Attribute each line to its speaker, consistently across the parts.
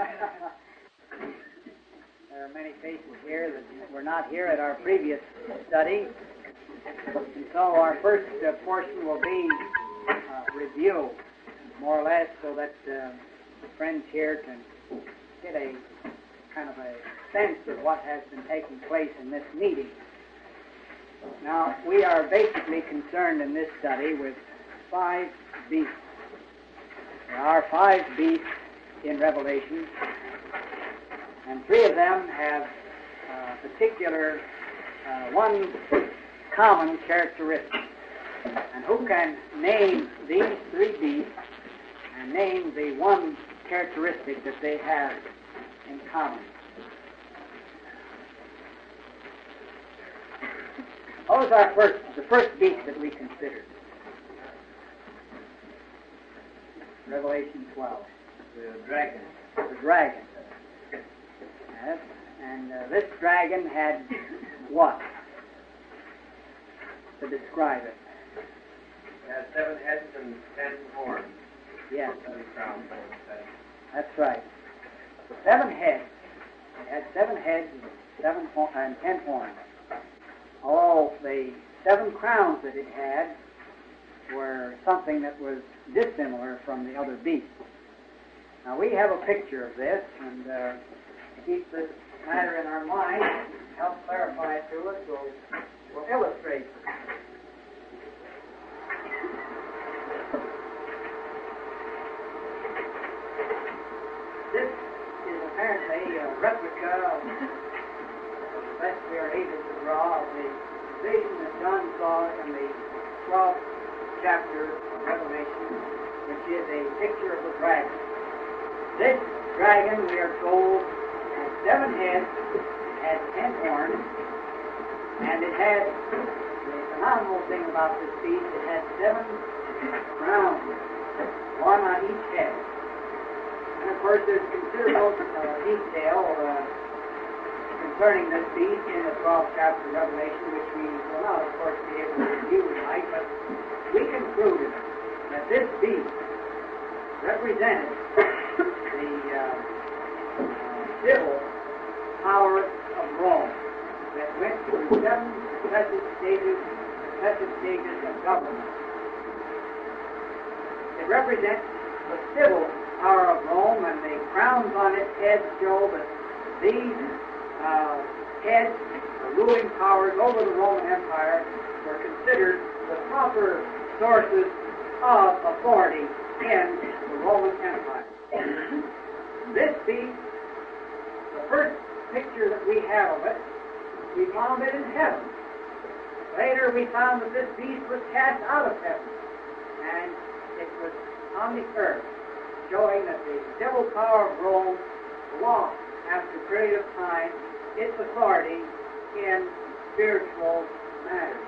Speaker 1: There are many faces here that were not here at our previous study. And so our first portion will be review, more or less, so that friends here can get a kind of a sense of what has been taking place in this meeting. Now, we are basically concerned in this study with 5 beasts. There are 5 beasts in Revelation, and 3 of them have particular one common characteristic. And who can name these 3 beasts and name the one characteristic that they have in common? What was the first beast that we considered? Revelation 12.
Speaker 2: The dragon.
Speaker 1: The dragon. Yes. And this dragon had what? To describe it.
Speaker 2: It has 7 heads and 10 horns.
Speaker 1: Yes.
Speaker 2: 7 crowns.
Speaker 1: That's right. 7 heads. It had 7 heads and 10 horns. Although the 7 crowns that it had were something that was dissimilar from the other beasts. Now we have a picture of this, and to keep this matter in our mind, help clarify it to us, we'll illustrate. This is apparently a replica of the best we are able to draw of the vision that John saw in the 12th chapter of Revelation, which is a picture of the dragon. This dragon, we are told, had 7 heads, had 10 horns, and it had, the phenomenal thing about this beast, it had 7 crowns, 1 on each head. And of course, there's considerable detail concerning this beast in the 12th chapter of Revelation, which we will not, of course, be able to review tonight, but we concluded that this beast represented the civil power of Rome that went through 7 successive stages of government. It represents the civil power of Rome, and the crowns on its head show that these heads, the ruling powers over the Roman Empire, were considered the proper sources of authority in the Roman Empire. This beast, the first picture that we have of it, we found it in heaven. Later we found that this beast was cast out of heaven, and it was on the earth, showing that the civil power of Rome lost, after a period of time, its authority in spiritual matters.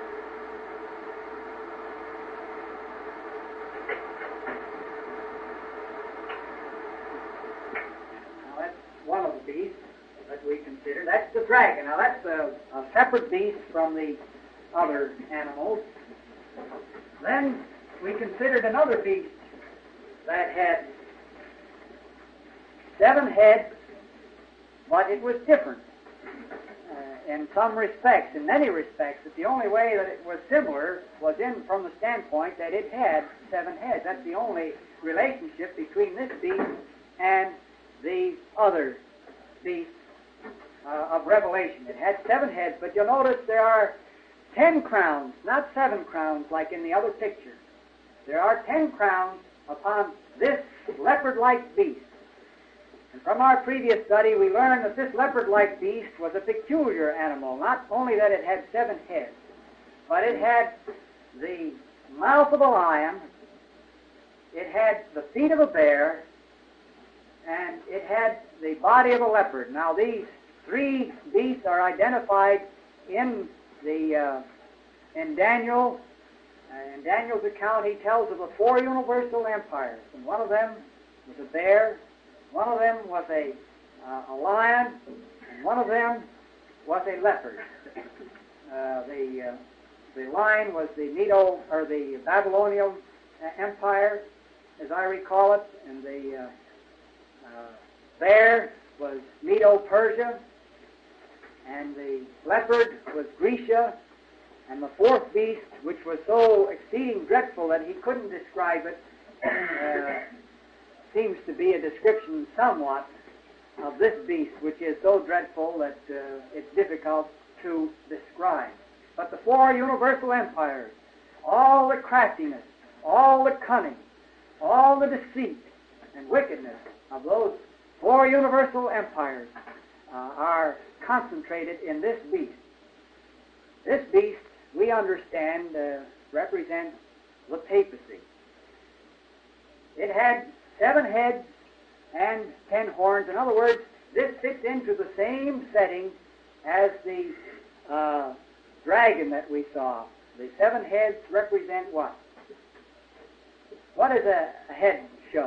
Speaker 1: Now that's one of the beasts that we consider. That's the dragon. Now that's a separate beast from the other animals. Then we considered another beast that had 7 heads, but it was different in some respects, in many respects. But the only way that it was similar was from the standpoint that it had 7 heads. That's the only relationship between this beast and the other beast of Revelation. It had 7 heads, but you'll notice there are 10 crowns, not 7 crowns like in the other picture. There are 10 crowns upon this leopard-like beast. And from our previous study, we learned that this leopard-like beast was a peculiar animal. Not only that it had 7 heads, but it had the mouth of a lion, it had the feet of a bear, and it had the body of a leopard. Now, these 3 beasts are identified in Daniel. In Daniel's account, he tells of the 4 universal empires, and one of them was a bear, one of them was a lion, and one of them was a leopard. The lion was the the Babylonian Empire, as I recall it, and the bear was Medo-Persia, and the leopard was Grecia, and the fourth beast, which was so exceeding dreadful that he couldn't describe it, seems to be a description somewhat of this beast, which is so dreadful that it's difficult to describe. But the four universal empires, all the craftiness, all the cunning, all the deceit and wickedness of those four universal empires are concentrated in this beast. This beast, we understand, represents the papacy. It had 7 heads and 10 horns. In other words, this fits into the same setting as the dragon that we saw. The 7 heads represent what? What does a head show?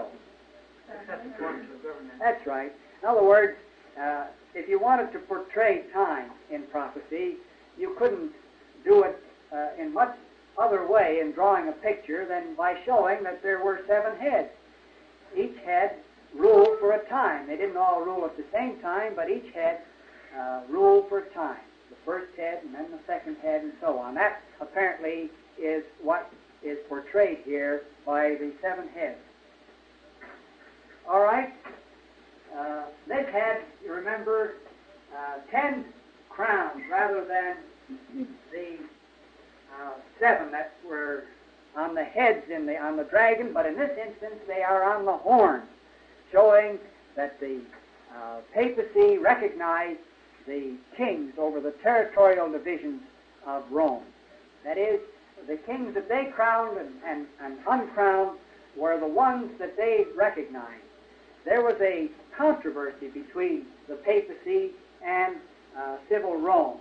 Speaker 1: That's right. In other words, if you wanted to portray time in prophecy, you couldn't do it in much other way in drawing a picture than by showing that there were 7 heads. Each head ruled for a time. They didn't all rule at the same time, but each head ruled for a time. The first head and then the second head and so on. That apparently is what is portrayed here by the 7 heads. All right. This had, you remember, 10 crowns rather than the 7 that were on the heads on the dragon, but in this instance they are on the horns, showing that the papacy recognized the kings over the territorial divisions of Rome. That is, the kings that they crowned and uncrowned were the ones that they recognized. There was a controversy between the papacy and civil Rome.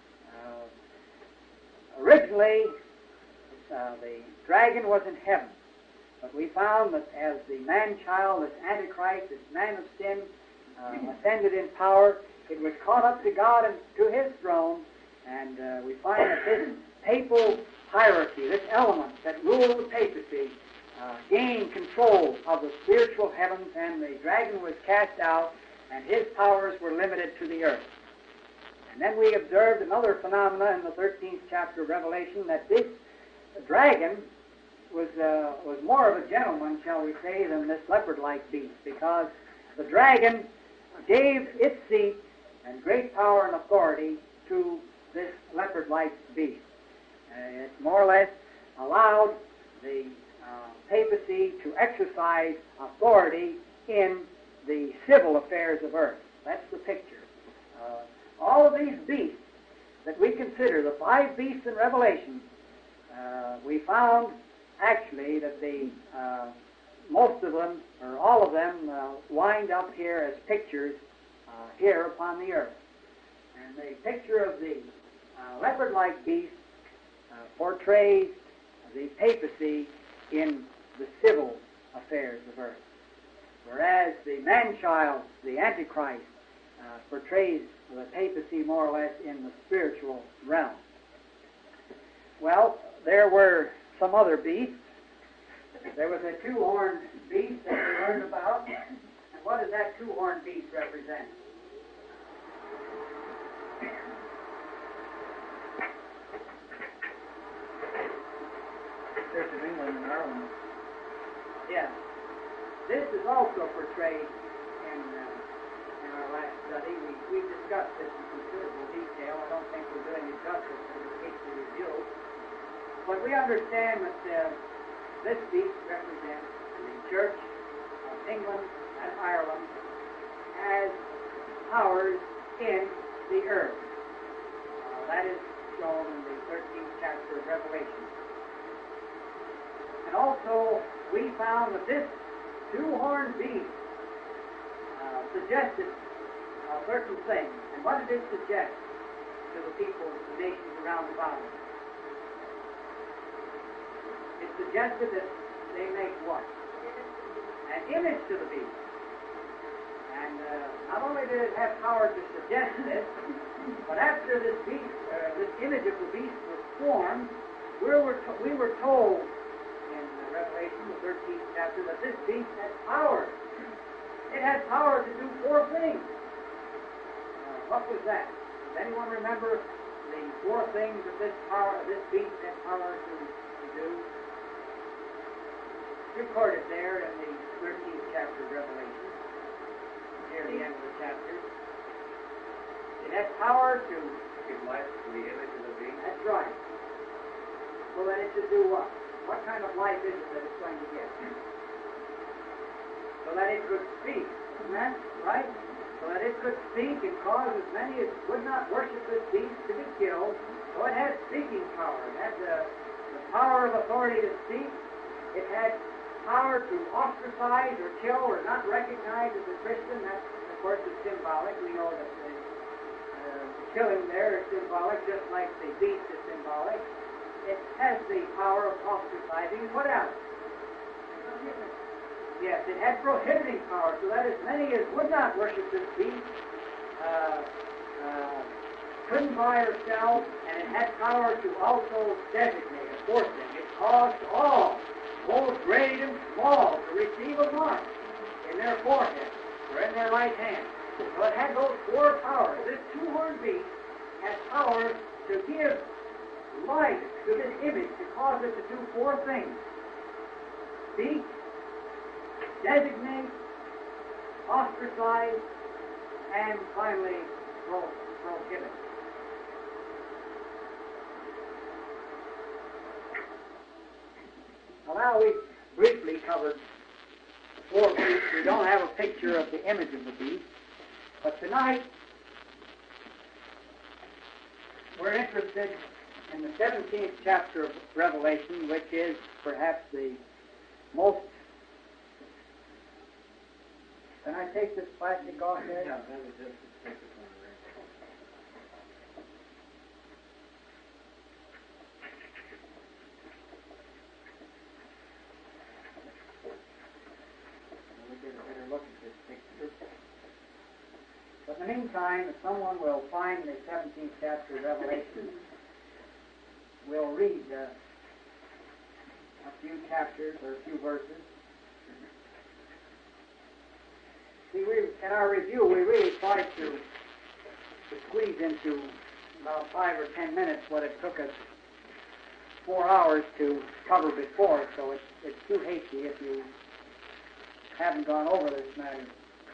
Speaker 1: Originally, the dragon was in heaven, but we found that as the man-child, this Antichrist, this man of sin, ascended in power, it was caught up to God and to His throne, and we find that this papal hierarchy, this element that ruled the papacy, gained control of the spiritual heavens, and the dragon was cast out, and his powers were limited to the earth. And then we observed another phenomena in the 13th chapter of Revelation, that this dragon was more of a gentleman, shall we say, than this leopard-like beast, because the dragon gave its seat and great power and authority to this leopard-like beast. It more or less allowed the papacy to exercise authority in the civil affairs of earth. That's the picture. All of these beasts that we consider, the 5 beasts in Revelation, we found actually that most of them, or all of them, wind up here as pictures here upon the earth. And the picture of the leopard-like beast portrays the papacy in the civil affairs of earth, whereas the man-child, the Antichrist, portrays the papacy more or less in the spiritual realm. Well, there were some other beasts. There was a 2-horned beast that we learned about. And what does that 2-horned beast represent?
Speaker 3: Church of England and Ireland.
Speaker 1: Yeah. This is also portrayed in our last study. We discussed this in considerable detail. I don't think we're doing it justice in the case of review. But we understand that this beast represents the Church of England and Ireland as powers in the earth. That is shown in the 13th chapter of Revelation. And also, we found that this 2-horned beast suggested certain things. And what did it suggest to the people, the nations around about it? It suggested that they make what? An image to the beast. And not only did it have power to suggest this, but after this beast, this image of the beast was formed, we were told in Revelation, the 13th chapter, that this beast had power. It had power to do 4 things. What was that? Does anyone remember the 4 things that this beast had power to do? Recorded there in the 13th chapter of Revelation, near the end of the chapter. It had power to
Speaker 2: Give life to the image of the beast.
Speaker 1: That's right. So that it should do what? What kind of life is it that it's going to get? So that it could speak. Isn't that right? So that it could speak and cause as many as would not worship this beast to be killed. So it had speaking power. It had the power of authority to speak. It had power to ostracize or kill or not recognize as a Christian. That, of course, is symbolic. We know that the killing there is symbolic, just like the beast is symbolic. It has the power of ostracizing. What else? Yes, it had prohibiting power, so that as many as would not worship this beast couldn't buy or sell, and it had power to also designate a 4th thing. It caused all, both great and small, to receive a mark in their forehead or in their right hand. So it had those 4 powers. This 2-horned beast had power to give life to this image, to cause it to do 4 things. Speak, designate, ostracize, and finally prohibit. Well, now we've briefly covered 4 beasts. We don't have a picture of the image of the beast. But tonight, we're interested in the 17th chapter of Revelation, which is perhaps the most... Can I take this plastic off there?
Speaker 2: Yeah, that was just the second one.
Speaker 1: We'll get a better look at this picture. But in the meantime, if someone will find the 17th chapter of Revelation, we'll read a few chapters or a few verses. See, in our review, we really tried to squeeze into about 5 or 10 minutes what it took us 4 hours to cover before, so it's too hasty if you haven't gone over this matter.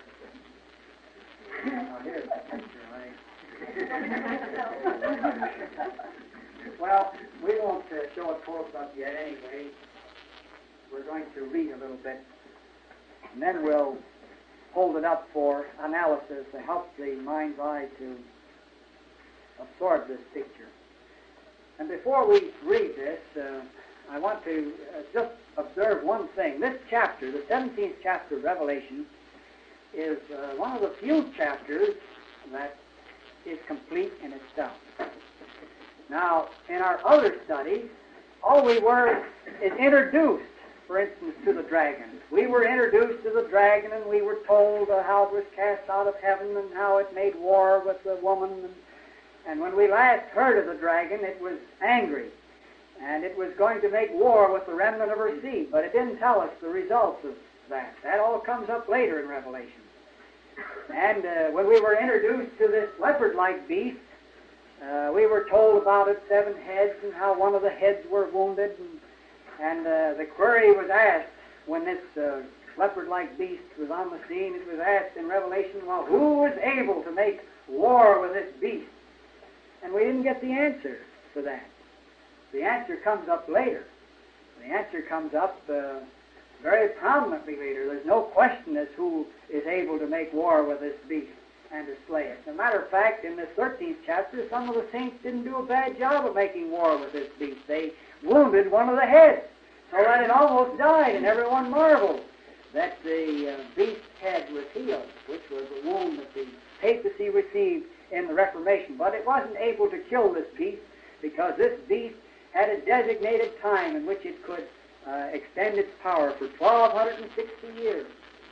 Speaker 1: Here's the picture, right? Well, we won't show it close up yet anyway. We're going to read a little bit, and then we'll hold it up for analysis to help the mind's eye to absorb this picture. And before we read this, I want to just observe one thing. This chapter, the 17th chapter of Revelation, is one of the few chapters that is complete in itself. Now, in our other studies, all we were is introduced, for instance, to the dragon. We were introduced to the dragon, and we were told how it was cast out of heaven and how it made war with the woman. And when we last heard of the dragon, it was angry, and it was going to make war with the remnant of her seed, but it didn't tell us the results of that. That all comes up later in Revelation. And when we were introduced to this leopard-like beast, we were told about its 7 heads and how one of the heads were wounded. And the query was asked when this leopard-like beast was on the scene. It was asked in Revelation, well, who was able to make war with this beast? And we didn't get the answer for that. The answer comes up later. The answer comes up very prominently later. There's no question as who is able to make war with this beast and to slay it. As a matter of fact, in this 13th chapter, some of the saints didn't do a bad job of making war with this beast. They wounded one of the heads so that it almost died, and everyone marveled that the beast's head was healed, which was a wound that the papacy received in the Reformation. But it wasn't able to kill this beast because this beast had a designated time in which it could extend its power for 1,260 years.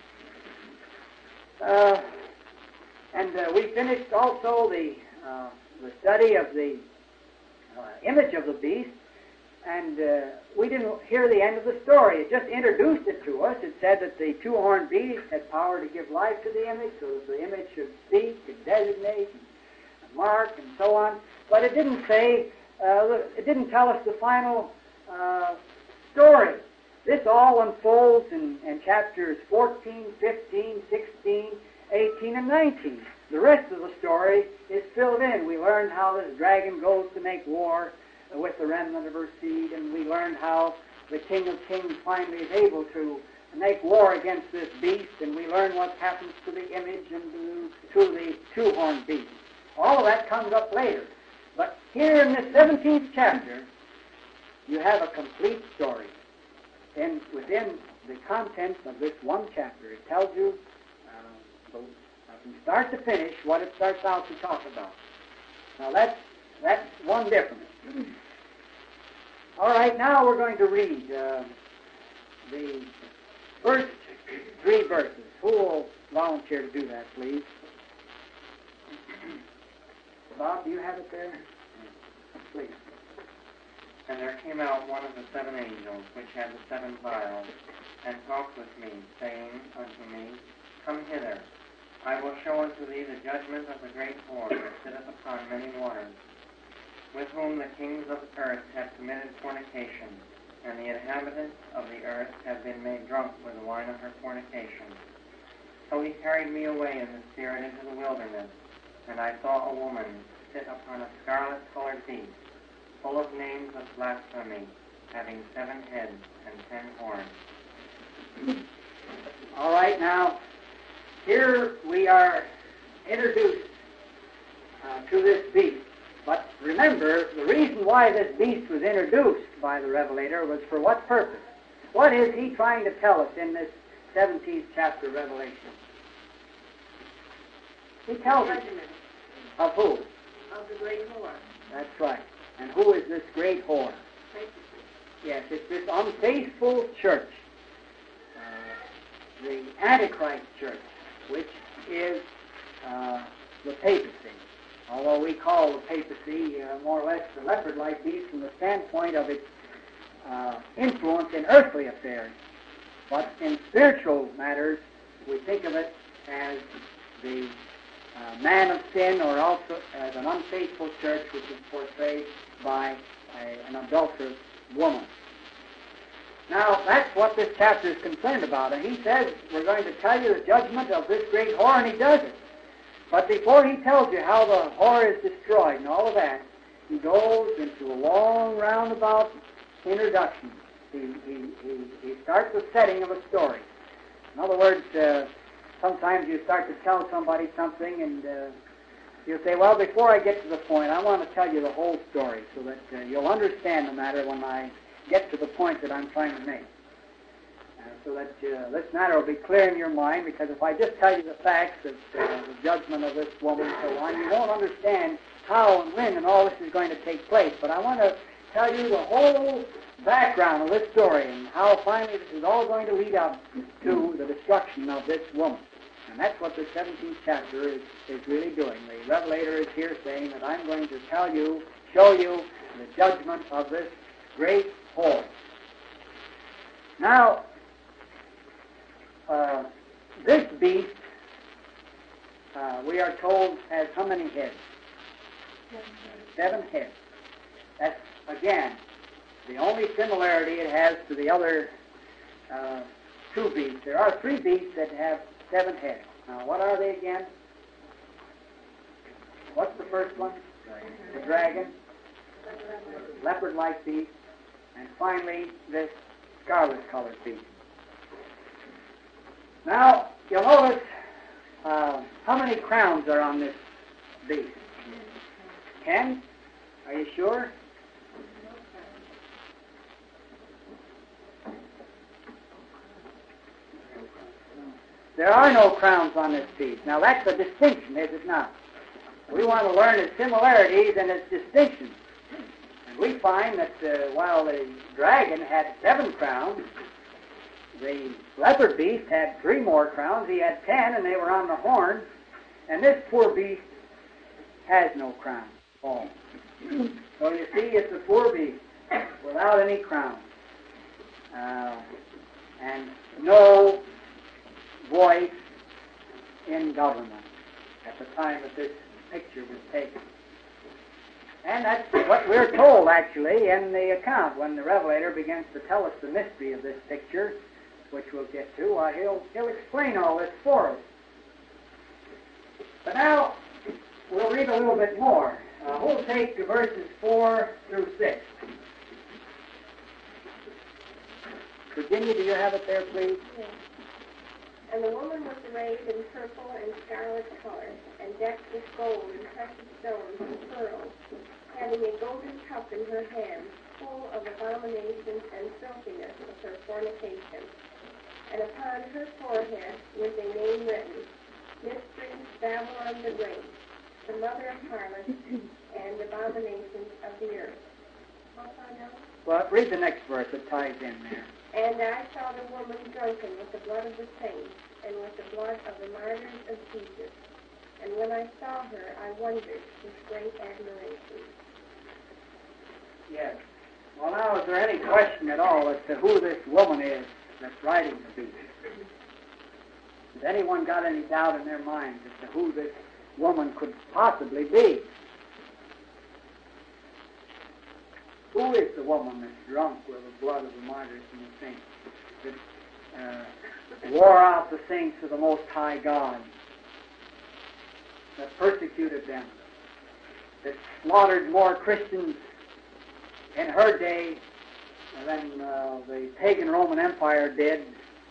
Speaker 1: And we finished also the study of the image of the beast, And we didn't hear the end of the story. It just introduced it to us. It said that the two-horned beast had power to give life to the image, so that the image should speak and designate and mark and so on. But it didn't say, it didn't tell us the final story. This all unfolds in chapters 14, 15, 16, 18, and 19. The rest of the story is filled in. We learned how this dragon goes to make war with the remnant of her seed, and we learned how the King of Kings finally is able to make war against this beast, and we learn what happens to the image and to the two-horned beast. All of that comes up later. But here in this 17th chapter, you have a complete story. And within the contents of this one chapter, it tells you from start to finish what it starts out to talk about. Now that's one difference. All right, now we're going to read the first 3 verses. Who will volunteer to do that, please? Bob, do you have it there? Please.
Speaker 2: And there came out one of the 7 angels, which had the 7 vials, and talked with me, saying unto me, Come hither, I will show unto thee the judgment of the great whore that sitteth upon many waters, with whom the kings of the earth have committed fornication, and the inhabitants of the earth have been made drunk with the wine of her fornication. So he carried me away in the spirit into the wilderness, and I saw a woman sit upon a scarlet-colored beast, full of names of blasphemy, having 7 heads and 10 horns.
Speaker 1: All right, now, here we are introduced to this beast. But remember, the reason why this beast was introduced by the Revelator was for what purpose? What is he trying to tell us in this 17th chapter of Revelation? He tells us of who?
Speaker 3: Of the great whore.
Speaker 1: That's right. And who is this great whore? Yes, it's this unfaithful church, the Antichrist church, which is the papacy. Although we call the papacy more or less the leopard-like beast from the standpoint of its influence in earthly affairs. But in spiritual matters, we think of it as the man of sin, or also as an unfaithful church, which is portrayed by an adulterous woman. Now, that's what this chapter is concerned about. And he says, we're going to tell you the judgment of this great whore, and he does it. But before he tells you how the whore is destroyed and all of that, he goes into a long roundabout introduction. He starts the setting of a story. In other words, sometimes you start to tell somebody something, and you'll say, well, before I get to the point, I want to tell you the whole story so that you'll understand the matter when I get to the point that I'm trying to make. So that this matter will be clear in your mind, because if I just tell you the facts of the judgment of this woman and so on, you won't understand how and when and all this is going to take place. But I want to tell you the whole background of this story and how finally this is all going to lead up to the destruction of this woman. And that's what the 17th chapter is really doing. The Revelator is here saying that I'm going to tell you, show you the judgment of this great whore. Now, this beast, we are told, has how many heads? 7 heads. That's, again, the only similarity it has to the other 2 beasts. There are 3 beasts that have 7 heads. Now, what are they again? What's the first one? The dragon, leopard-like beast, and finally this scarlet-colored beast. Now, you'll notice how many crowns are on this beast? 10? Are you sure? There are no crowns on this beast. Now, that's a distinction, is it not? We want to learn its similarities and its distinctions. And we find that while the dragon had 7 crowns, the leopard beast had 3 more crowns. He had 10, and they were on the horns. And this poor beast has no crown at all. So you see, it's a poor beast. without any crown, and no voice in government at the time that this picture was taken. And that's what we're told, actually, in the account. When the Revelator begins to tell us the mystery of this picture, which we'll get to, he'll explain all this for us. But now, we'll read a little bit more. We'll take verses 4 through 6. Virginia, do you have it there, please?
Speaker 3: Yes. And the woman was arrayed in purple and scarlet color, and decked with gold and precious stones and pearls, having a golden cup in her hand, full of abominations and filthiness of her fornication. And upon her forehead was a name written, Mystery, Babylon the Great, the mother of harlots and abominations of the earth.
Speaker 1: Well, read the next verse. It ties in there.
Speaker 3: And I saw the woman drunken with the blood of the saints, and with the blood of the martyrs of Jesus. And when I saw her, I wondered with great admiration.
Speaker 1: Yes. Well, now, is there any question at all as to who this woman is that's riding the beast? Has anyone got any doubt in their minds as to who this woman could possibly be? Who is the woman that's drunk with the blood of the martyrs and the saints, that wore out the saints of the Most High God, that persecuted them, that slaughtered more Christians in her day than the pagan Roman Empire did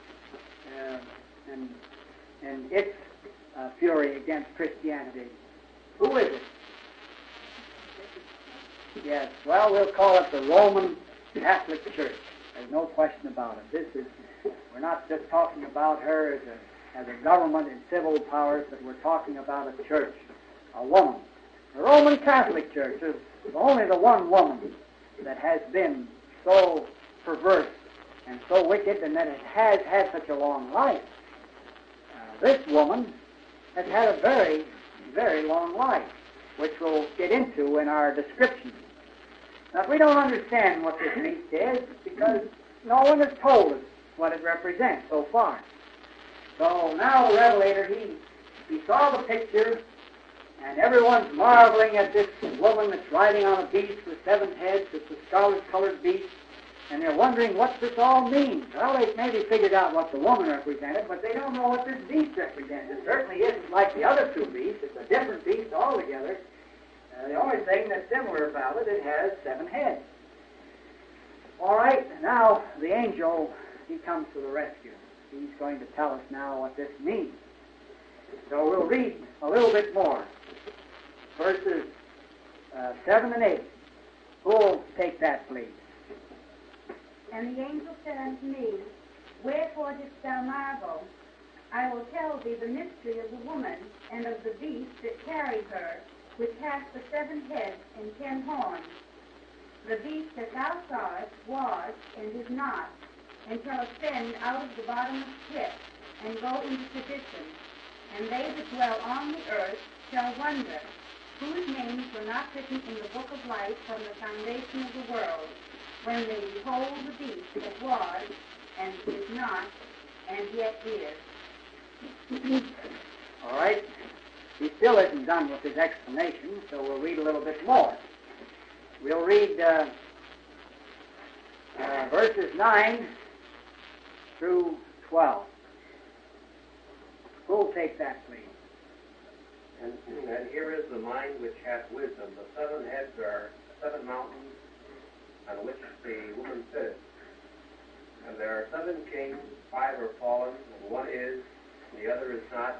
Speaker 1: in its fury against Christianity? Who is it? Yes, well, we'll call it the Roman Catholic Church. There's no question about it. We're not just talking about her as a government and civil powers, but we're talking about a church, a woman. The Roman Catholic Church is only the one woman that has been so perverse and so wicked, and that it has had such a long life. This woman has had a very, very long life, which we'll get into in our description. Now, we don't understand what this beast is because no one has told us what it represents so far. So now the Revelator, he saw the picture, and everyone's marveling at this woman that's riding on a beast with 7 heads. It's a scarlet-colored beast, and they're wondering what this all means. Well, they maybe figured out what the woman represented, but they don't know what this beast represents. It certainly isn't like the other 2 beasts. It's a different beast altogether. The only thing that's similar about it has 7 heads. All right, now the angel, he comes to the rescue. He's going to tell us now what this means. So we'll read a little bit more. Verses 7 and 8. Who'll take that, please?
Speaker 4: And the angel said unto me, Wherefore didst thou marvel? I will tell thee the mystery of the woman and of the beast that carried her, which hath the 7 heads and 10 horns. The beast that thou sawest was and is not, and shall ascend out of the bottomless pit, and go into perdition. And they that dwell on the earth shall wonder, whose names were not written in the book of life from the foundation of the world, when they behold the beast that was, and is not, and yet is.
Speaker 1: All right. He still isn't done with his explanation, so we'll read a little bit more. We'll read verses 9 through 12. Who'll take that, please?
Speaker 5: And here is the mind which hath wisdom. The 7 heads are 7 mountains on which the woman sitteth. And there are 7 kings, 5 are fallen, and 1 is, and the other is not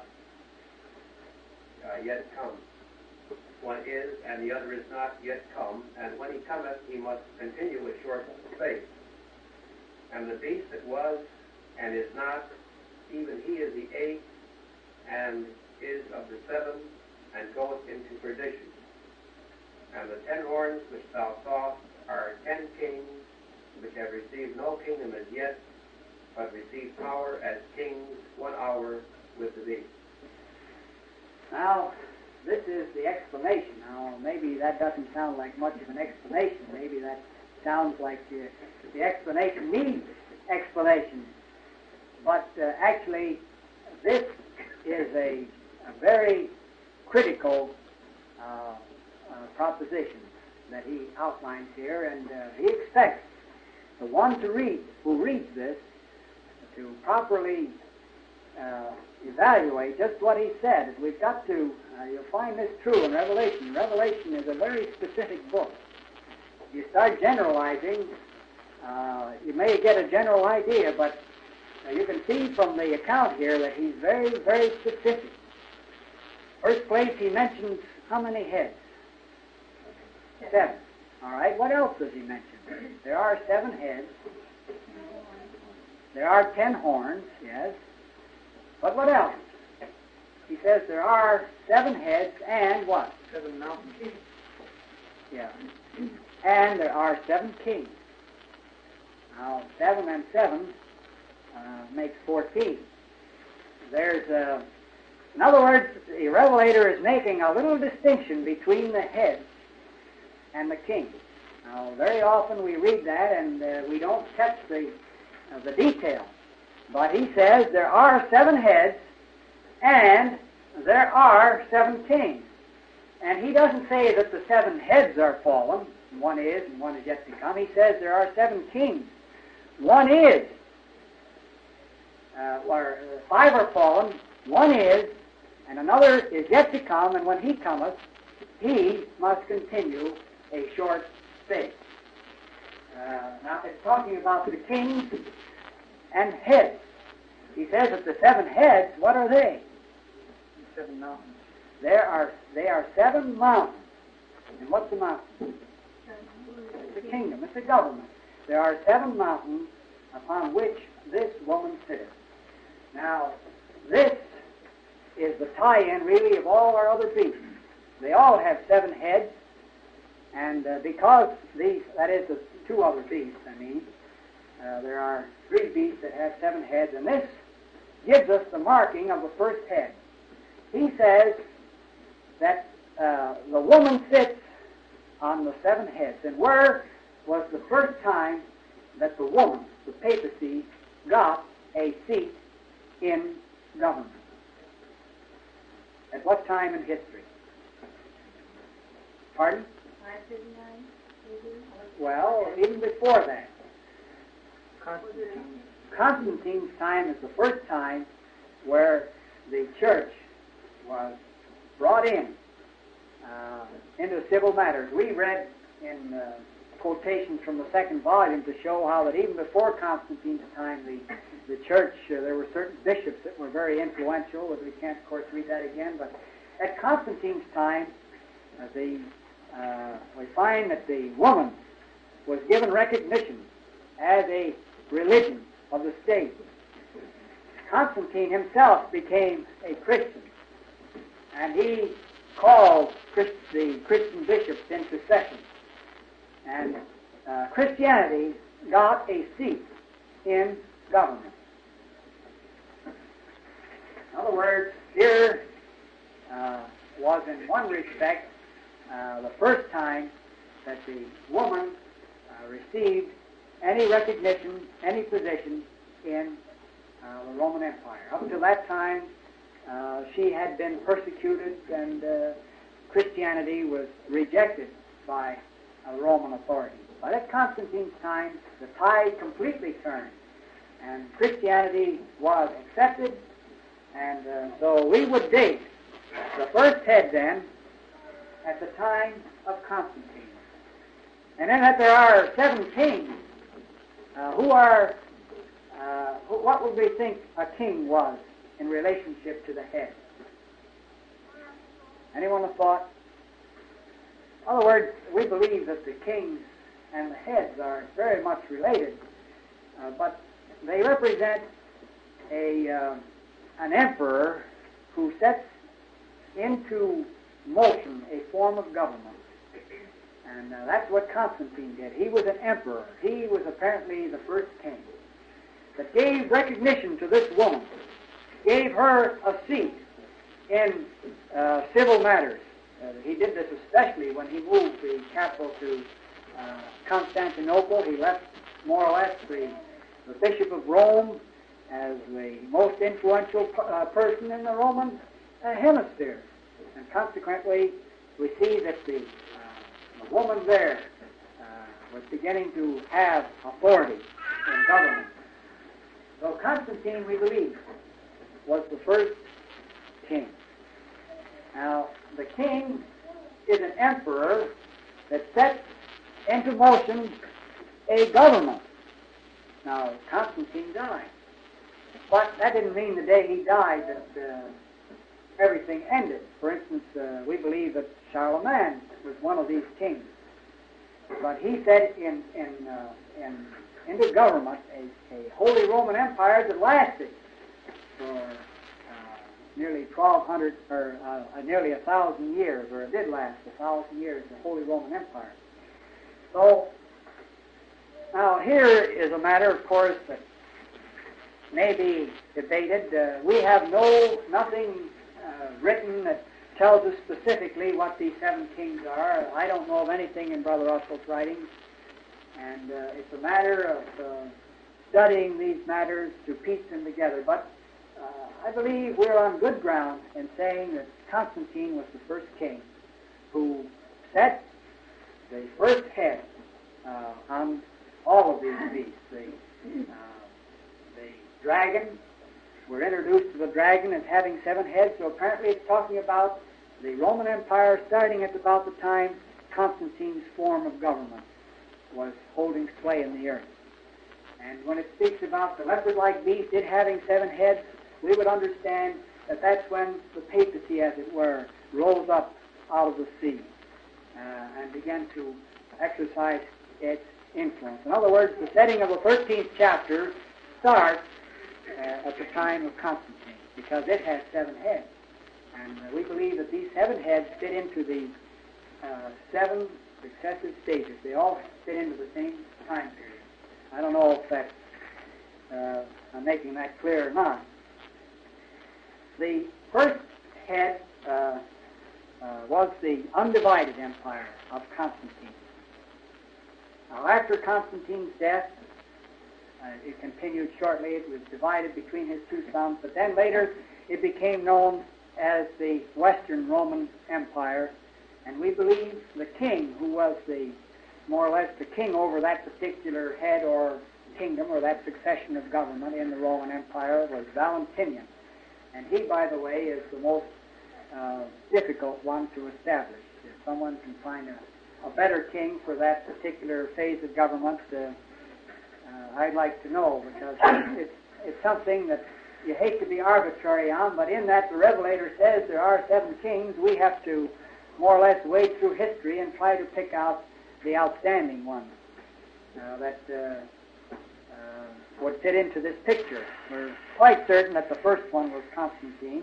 Speaker 5: yet come. 1 is, and the other is not yet come, and when he cometh, he must continue a short space. And the beast that was, and is not, even he is the 8th, and is of the 7, and goeth into perdition. And the 10 horns which thou sawest are 10 kings, which have received no kingdom as yet, but receive power as kings 1 hour with the beast.
Speaker 1: Now, this is the explanation. Now, maybe that doesn't sound like much of an explanation. Maybe that sounds like the explanation needs explanation. But actually, this is a very critical proposition that he outlines here, and he expects the one who reads this to properly evaluate just what he said. We've got to, you'll find this true in Revelation. Revelation is a very specific book. You start generalizing, you may get a general idea, but you can see from the account here that he's very, very specific. First place, he mentions how many heads? 7. All right, what else does he mention? There are 7 heads. There are 10 horns, yes. But what else? He says there are 7 heads and what? 7 mountains. Yeah. And there are 7 kings. Now, 7 and 7 makes 14. There's in other words, the Revelator is making a little distinction between the head and the king. Now, very often we read that and we don't catch the detail. But he says there are 7 heads and there are 7 kings. And he doesn't say that the 7 heads are fallen. One is and one is yet to come. He says there are 7 kings. One is. 5 are fallen. One is. And another is yet to come. And when he cometh, he must continue a short space. Now it's talking about the kings and heads. He says that the 7 heads, what are they? 7 mountains. They are 7 mountains. And what's the mountain? It's a kingdom. It's a government. There are 7 mountains upon which this woman sitteth. Now, this is the tie-in, really, of all our other beasts. They all have 7 heads, and because these, that is the 2 other beasts, there are 3 beasts that have 7 heads, and this gives us the marking of the first head. He says that the woman sits on the 7 heads. And where was the first time that the woman, the papacy, got a seat in government? At what time in history? Pardon? 539. Well, even before that. Constantine's time is the first time where the church was brought in into civil matters. We read in quotations from the 2nd volume to show how that even before Constantine's time, the church, there were certain bishops that were very influential, but we can't, of course, read that again. But at Constantine's time, we find that the woman was given recognition as a religion of the state. Constantine himself became a Christian, and he called the Christian bishops into session. And Christianity got a seat in government. In other words, here was in one respect the first time that the woman received any recognition, any position in the Roman Empire. Up to that time, she had been persecuted, and Christianity was rejected by the Roman authorities. But at Constantine's time, the tide completely turned, and Christianity was accepted, and so we would date the first head then at the time of Constantine. And then that there are 7 kings what would we think a king was in relationship to the head? Anyone have thought? In other words, we believe that the kings and the heads are very much related, but they represent an emperor who sets into motion a form of government. And that's what Constantine did. He was an emperor. He was apparently the first king that gave recognition to this woman, gave her a seat in civil matters. He did this especially when he moved the capital to Constantinople. He left more or less the Bishop of Rome as the most influential person in the Roman hemisphere. And consequently, we see that the woman there was beginning to have authority in government. So Constantine, we believe, was the first king. Now, the king is an emperor that sets into motion a government. Now, Constantine died. But that didn't mean the day he died that everything ended. For instance, we believe that Charlemagne was one of these kings. But he set into government a Holy Roman Empire that lasted for nearly 1,200, or nearly 1,000 years, or it did last 1,000 years, the Holy Roman Empire. So, now here is a matter, of course, that may be debated. We have nothing written that tells us specifically what these 7 kings are. I don't know of anything in Brother Russell's writings, and it's a matter of studying these matters to piece them together. But I believe we're on good ground in saying that Constantine was the first king who set the first head on all of these beasts. The dragon, we're introduced to the dragon as having 7 heads, so apparently it's talking about the Roman Empire starting at about the time Constantine's form of government was holding sway in the earth. And when it speaks about the leopard-like beast, it having 7 heads, we would understand that that's when the papacy, as it were, rose up out of the sea and began to exercise its influence. In other words, the setting of the 13th chapter starts at the time of Constantine, because it has 7 heads. And we believe that these 7 heads fit into the 7 successive stages. They all fit into the same time period. I don't know if that I'm making that clear or not. The first head was the undivided empire of Constantine. Now, after Constantine's death, it continued shortly. It was divided between his 2 sons, but then later it became known as the Western Roman Empire, and we believe the king who was more or less the king over that particular head or kingdom or that succession of government in the Roman Empire was Valentinian. And he, by the way, is the most difficult one to establish. If someone can find a better king for that particular phase of government, I'd like to know, because it's something that you hate to be arbitrary on, but in that the Revelator says there are 7 kings, we have to more or less wade through history and try to pick out the outstanding one that would fit into this picture. We're quite certain that the first one was Constantine,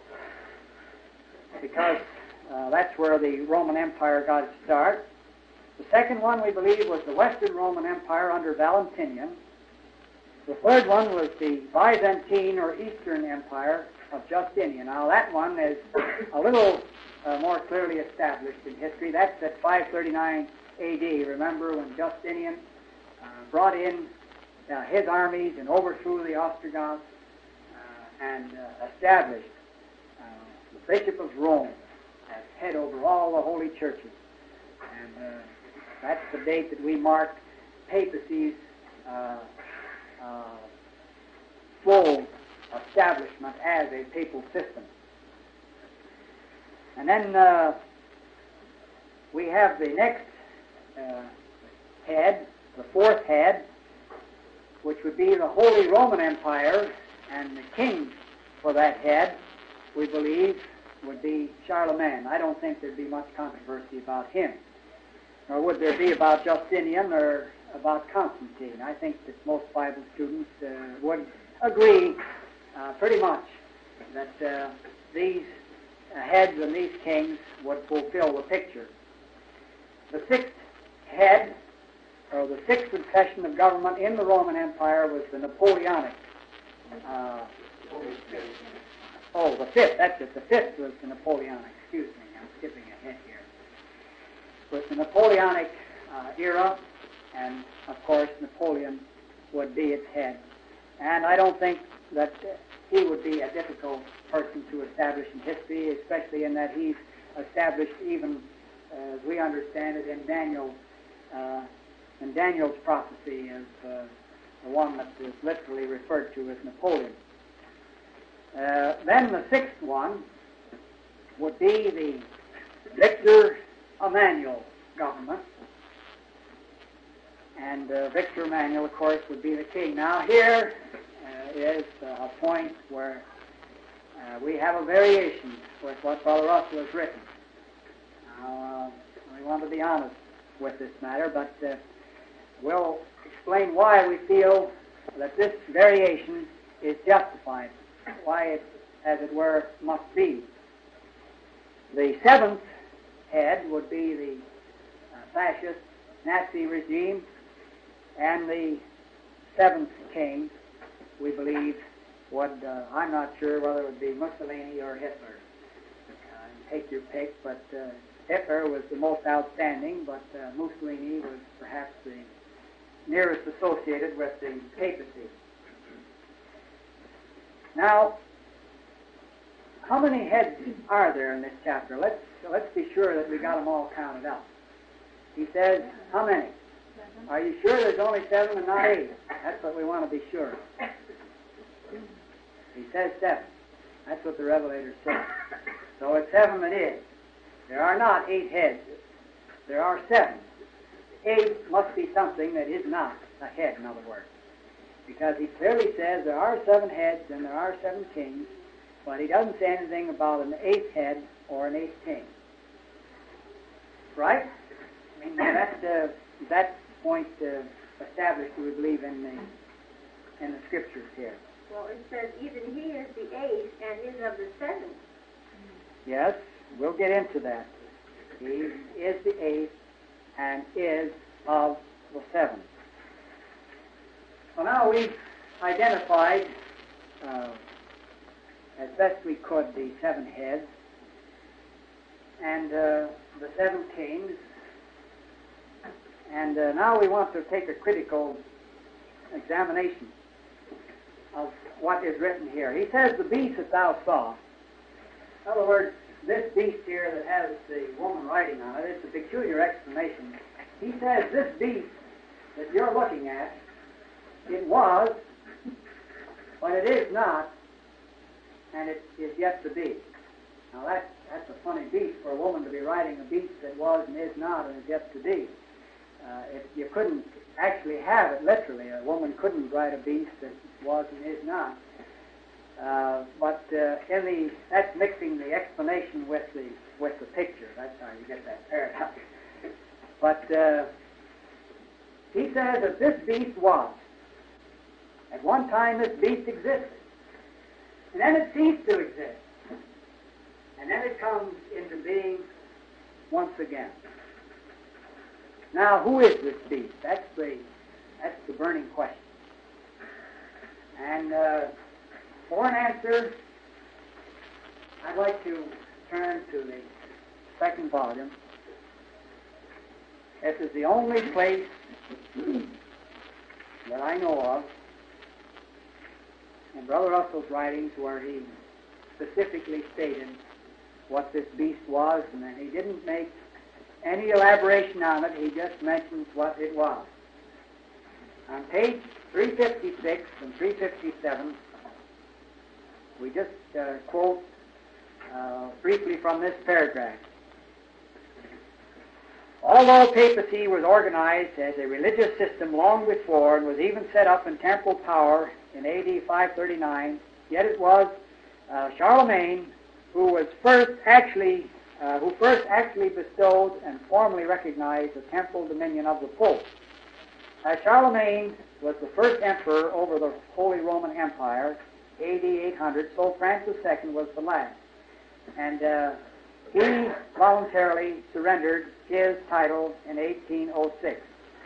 Speaker 1: because that's where the Roman Empire got its start. The second one, we believe, was the Western Roman Empire under Valentinian. The third one was the Byzantine or Eastern Empire of Justinian. Now, that one is a little more clearly established in history. That's at 539 A.D. Remember when Justinian brought in his armies and overthrew the Ostrogoths and established the Bishop of Rome as head over all the holy churches. And that's the date that we mark papacy's full establishment as a papal system. And then we have the next head, the fourth head, which would be the Holy Roman Empire, and the king for that head, we believe, would be Charlemagne. I don't think there'd be much controversy about him, nor would there be about Justinian or about Constantine. I think that most Bible students would agree pretty much that these heads and these kings would fulfill the picture. The sixth head, or the sixth succession of government in the Roman Empire, was the Napoleonic. The fifth, that's it. The fifth was the Napoleonic. Excuse me, I'm skipping ahead here. But the Napoleonic era, and of course Napoleon would be its head. And I don't think that he would be a difficult person to establish in history, especially in that he's established, even as we understand it, in Daniel's prophecy as the one that is literally referred to as Napoleon. Then the sixth one would be the Victor Emmanuel government. And Victor Emmanuel, of course, would be the king. Now here is a point where we have a variation with what Brother Russell has written. Now, we want to be honest with this matter, but we'll explain why we feel that this variation is justified, why it, as it were, must be. The seventh head would be the fascist Nazi regime, and the seventh king, we believe, would, I'm not sure whether it would be Mussolini or Hitler. Take your pick, but Hitler was the most outstanding, but Mussolini was perhaps the nearest associated with the papacy. Now, how many heads are there in this chapter? Let's be sure that we got them all counted out. He says, how many? Are you sure there's only 7 and not 8? That's what we want to be sure. He says 7. That's what the Revelator says. So it's 7 it is. There are not 8 heads. There are 7. 8 must be something that is not a head, in other words. Because he clearly says there are 7 heads and there are 7 kings, but he doesn't say anything about an 8th head or an 8th king. Right? I mean, that point established, we believe, in the scriptures here.
Speaker 3: Well, it says even he is the 8th and is of the 7th.
Speaker 1: Yes, we'll get into that. He is the 8th and is of the 7th. Well, now we've identified, as best we could, the 7 heads and the 7 kings. And now we want to take a critical examination of what is written here. He says, the beast that thou sawest. In other words, this beast here that has the woman writing on it, it's a peculiar explanation. He says, this beast that you're looking at, it was, but it is not, and it is yet to be. Now that's a funny beast for a woman to be writing a beast that was and is not and is yet to be. You couldn't actually have it literally. A woman couldn't write a beast that was and is not. But that's mixing the explanation with the picture. That's how you get that paradox. But he says that this beast was. At one time this beast existed. And then it ceased to exist. And then it comes into being once again. Now, who is this beast? That's the burning question. And for an answer, I'd like to turn to the second volume. This is the only place that I know of in Brother Russell's writings where he specifically stated what this beast was, and then he didn't make any elaboration on it. He just mentions what it was. On page 356 and 357, we just quote briefly from this paragraph. Although papacy was organized as a religious system long before and was even set up in temporal power in AD 539, yet it was Charlemagne who first actually bestowed and formally recognized the temporal dominion of the Pope. As Charlemagne was the first emperor over the Holy Roman Empire, AD 800, so Francis II was the last. And he voluntarily surrendered his title in 1806.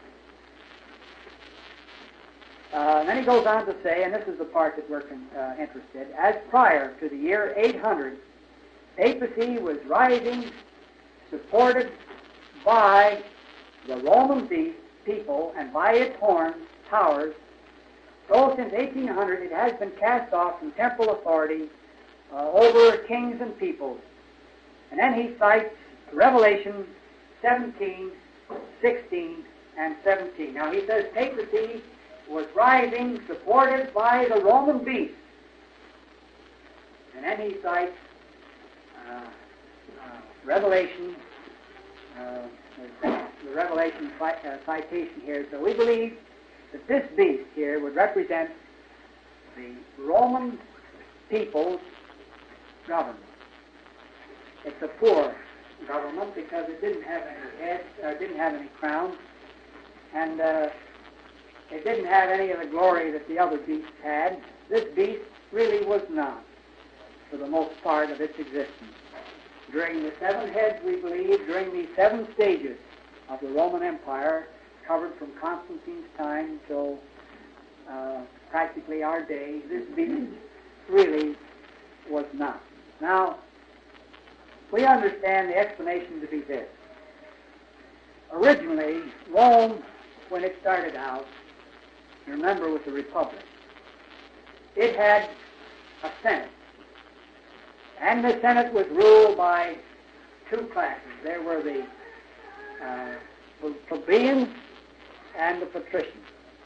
Speaker 1: And then he goes on to say, and this is the part that we're interested, as prior to the year 800, papacy was rising, supported by the Roman beast, people, and by its horns, powers, so since 1800 it has been cast off from temporal authority over kings and peoples. And then he cites Revelation 17, 16, and 17. Now he says papacy was rising, supported by the Roman beast. And then he cites Revelation, the Revelation citation here. So we believe that this beast here would represent the Roman people's government. It's a poor government because it didn't have any heads, didn't have any crowns, and it didn't have any of the glory that the other beasts had. This beast really was not, for the most part of its existence. During the 7 heads, we believe, during these 7 stages of the Roman Empire, covered from Constantine's time till practically our day, this beast really was not. Now, we understand the explanation to be this. Originally, Rome, when it started out, remember, was a republic. It had a Senate. And the Senate was ruled by 2 classes. There were the plebeians and the patricians.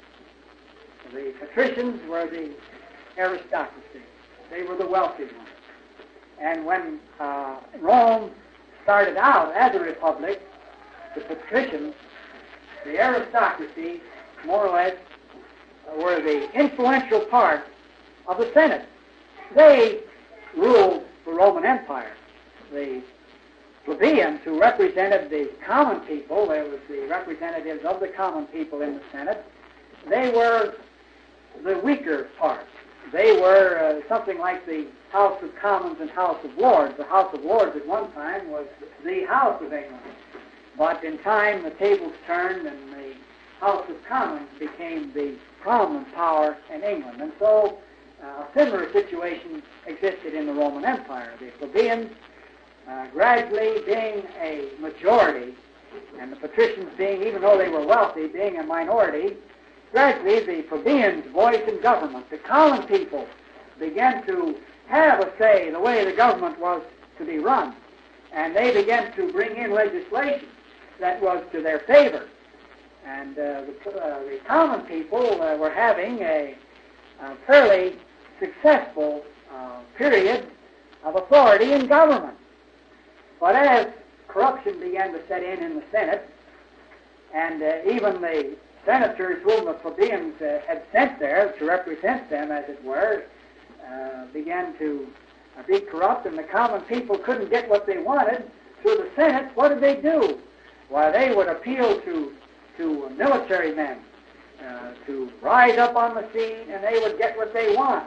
Speaker 1: The patricians were the aristocracy. They were the wealthy ones. And when Rome started out as a republic, the patricians, the aristocracy, more or less, were the influential part of the Senate. They ruled the Roman Empire. The plebeians, who represented the common people, they were the representatives of the common people in the Senate, they were the weaker part. They were something like the House of Commons and House of Lords. The House of Lords at one time was the House of England. But in time, the tables turned and the House of Commons became the prominent power in England. And so a similar situation existed in the Roman Empire. The plebeians gradually being a majority, and the patricians being, even though they were wealthy, being a minority, gradually the plebeians' voice in government, the common people, began to have a say in the way the government was to be run. And they began to bring in legislation that was to their favor. And the common people were having a fairly successful period of authority in government. But as corruption began to set in the Senate, and even the senators whom the plebeians had sent there to represent them, as it were, began to be corrupt, and the common people couldn't get what they wanted through the Senate, what did they do? Why, they would appeal to military men to rise up on the scene, and they would get what they want.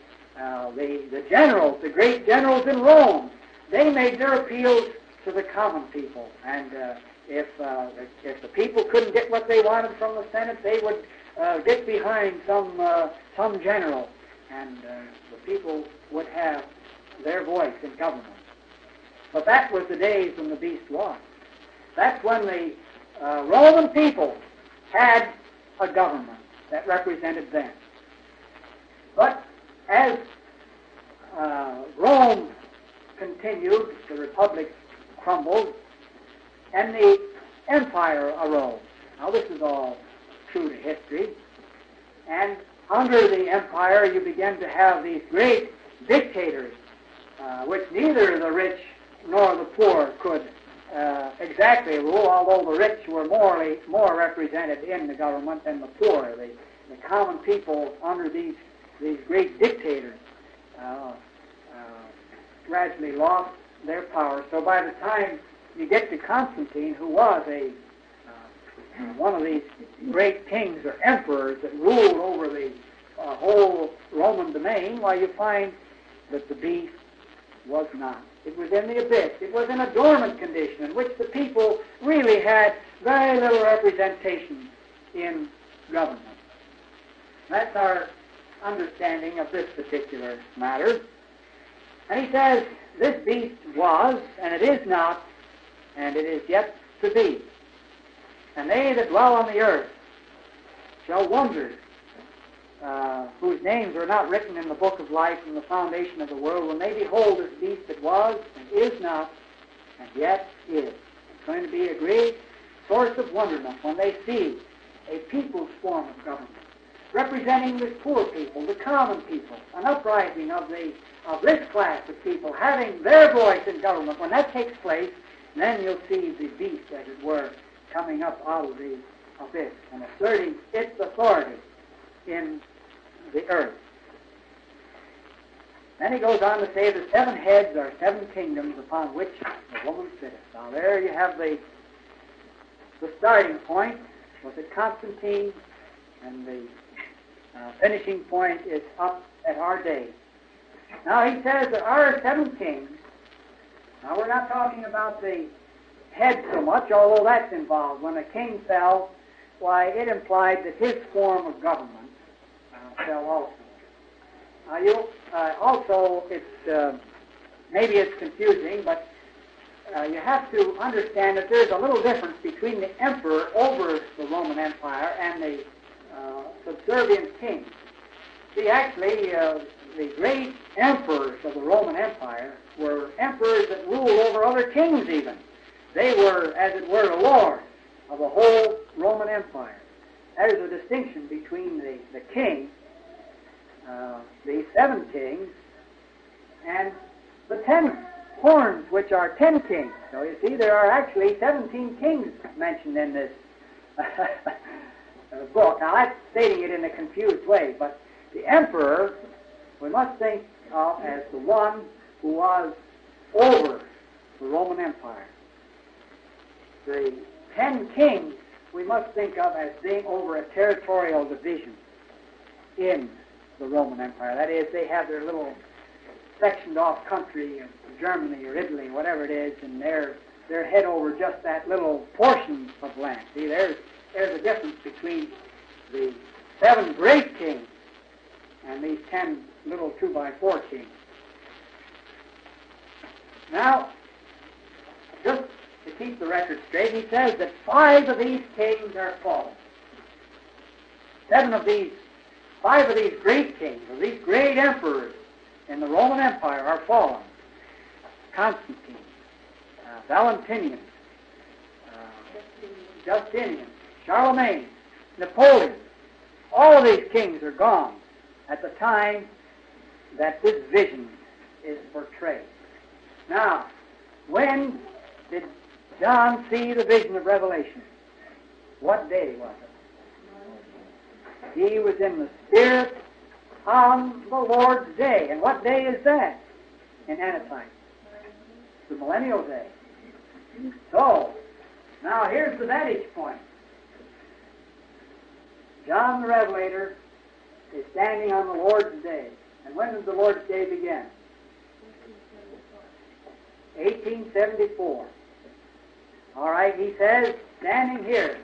Speaker 1: The generals, the great generals in Rome, they made their appeals to the common people, and if the people couldn't get what they wanted from the Senate, they would get behind some general, and the people would have their voice in government. But that was the days when the beast was. That's when the Roman people had a government that represented them. But as Rome continued, the republic crumbled, and the empire arose. Now this is all true to history. And under the empire you began to have these great dictators, which neither the rich nor the poor could exactly rule, although the rich were more represented in the government than the poor. The common people under these great dictators gradually lost their power. So by the time you get to Constantine, who was one of these great kings or emperors that ruled over the whole Roman domain, well, you find that the beast was not. It was in the abyss. It was in a dormant condition in which the people really had very little representation in government. That's our understanding of this particular matter. And he says, this beast was, and it is not, and it is yet to be. And they that dwell on the earth shall wonder, whose names are not written in the book of life from the foundation of the world, when they behold this beast that was and is not and yet is. It's going to be a great source of wonderment when they see a people's form of government, representing the poor people, the common people, an uprising of this class of people, having their voice in government. When that takes place, then you'll see the beast, as it were, coming up out of the abyss and asserting its authority in the earth. Then he goes on to say the 7 heads are 7 kingdoms upon which the woman sitteth. Now there you have the starting point was at Constantine, and the finishing point is up at our day. Now he says there are 7 kings. Now we're not talking about the head so much, although that's involved. When a king fell, why, it implied that his form of government fell also. Also, maybe it's confusing, but you have to understand that there's a little difference between the emperor over the Roman Empire and the subservient king. See, actually, the great emperors of the Roman Empire were emperors that ruled over other kings even. They were, as it were, the lords of the whole Roman Empire. That is a distinction between the king, the 7 kings, and the 10 horns, which are 10 kings. So you see, there are actually 17 kings mentioned in this book. Now, that's stating it in a confused way, but the emperor, we must think of as the one who was over the Roman Empire. The 10 kings we must think of as being over a territorial division in the Roman Empire. That is, they have their little sectioned off country in Germany or Italy, whatever it is, and they're head over just that little portion of land. See, there's a difference between the 7 great kings and these 10 little 2x4 kings. Now, just to keep the record straight, he says that 5 of these kings are fallen. 5 of these great kings, or these great emperors in the Roman Empire are fallen. Constantine, Valentinian, Justinian, Charlemagne, Napoleon. All of these kings are gone at the time that this vision is portrayed. Now, when did John see the vision of Revelation? What day was it? He was in the Spirit on the Lord's day. And what day is that in Anaheim? The millennial day. So, now here's the vantage point. John the Revelator is standing on the Lord's day. And when did the Lord's day begin? 1874. All right, he says, standing here,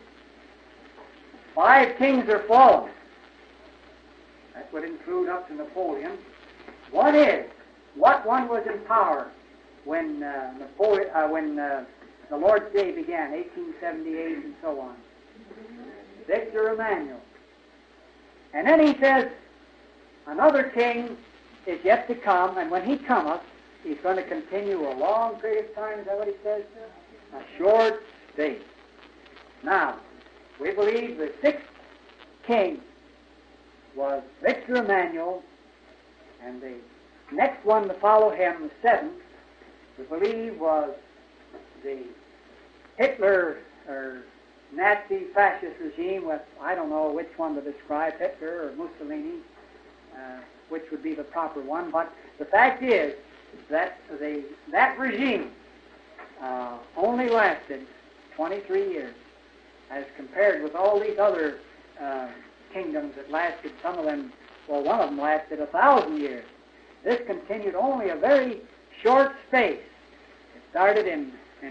Speaker 1: 5 kings are fallen. That would include up to Napoleon. One is, what one was in power when the Lord's Day began, 1878 and so on? Victor Emmanuel. And then he says, another king is yet to come, and when he cometh, he's going to continue a long period of time. Is that what he says? A short space. Now, we believe the 6th king was Victor Emmanuel, and the next one to follow him, the 7th, we believe was the Hitler or Nazi fascist regime with, I don't know which one to describe, Hitler or Mussolini, which would be the proper one, but the fact is that that regime only lasted 23 years, as compared with all these other kingdoms that lasted, some of them, well, one of them lasted 1,000 years. This continued only a very short space. It started in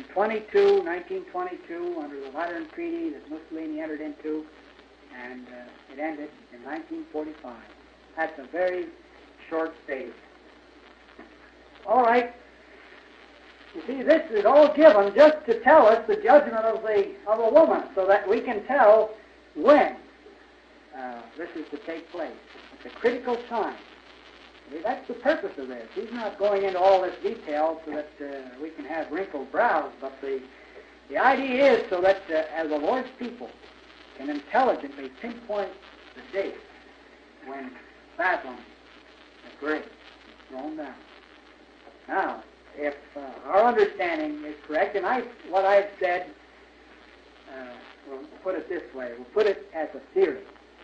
Speaker 1: 1922, under the Lateran Treaty that Mussolini entered into, and it ended in 1945. That's a very short space. All right. You see, this is all given just to tell us the judgment of a woman, so that we can tell when this is to take place. It's a critical time. See, that's the purpose of this. He's not going into all this detail so that we can have wrinkled brows, but the idea is so that as the Lord's people can intelligently pinpoint the date when Babylon, the Great, is thrown down. Now, if our understanding is correct, and what I've said, we'll put it this way, we'll put it as a theory.